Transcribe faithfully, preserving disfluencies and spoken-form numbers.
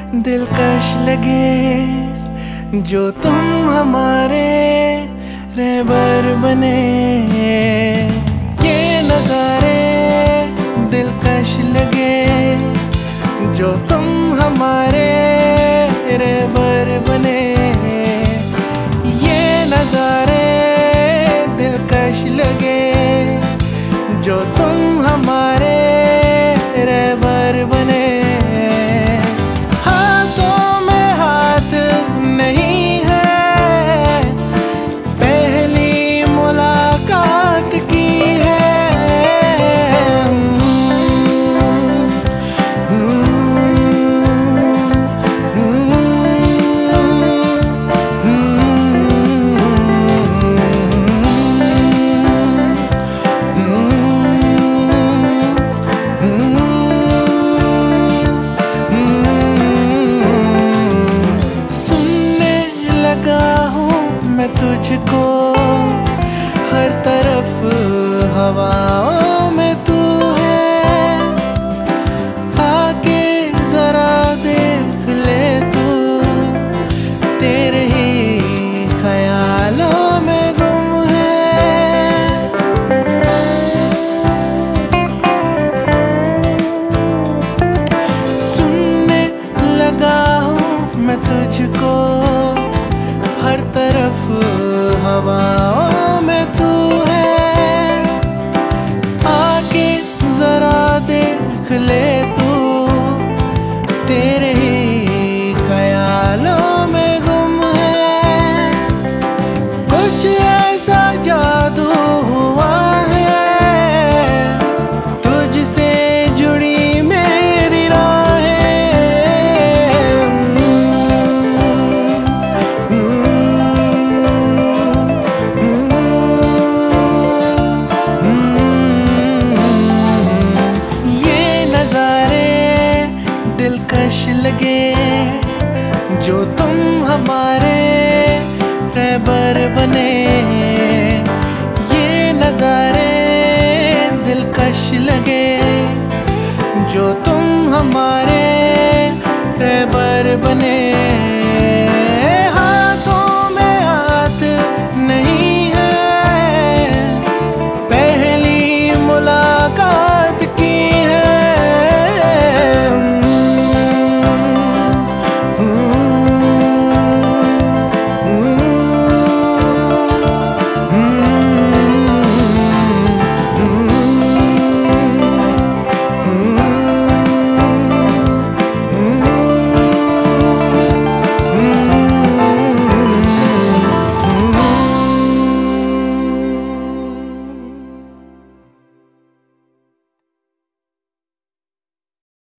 दिलकश लगे जो तुम हमारे रहबर बने। ये नज़ारे दिलकश लगे जो तुम हमारे रहबर बने। ये नज़ारे दिलकश लगे जो तुम हमारे रहबर बने। हाथों में हाथ नहीं है, पहली मुलाकात की है। मैं तुझको हर तरफ हवाओं में तू है, आके जरा देख ले तू, तेरे ही ख्यालों में गुम है। सुनने लगा हूँ मैं तुझको हर तरफ हवाओं में तू है, आके जरा देख ले तू, तेरे ही ख्यालों में गुम है। कुछ ऐसा जादू हुआ है तुझसे जुड़ी मेरी राहें। दिलकश लगे जो तुम हमारे रहबर बने। ये नज़ारे दिलकश लगे जो तुम हमारे रहबर बने।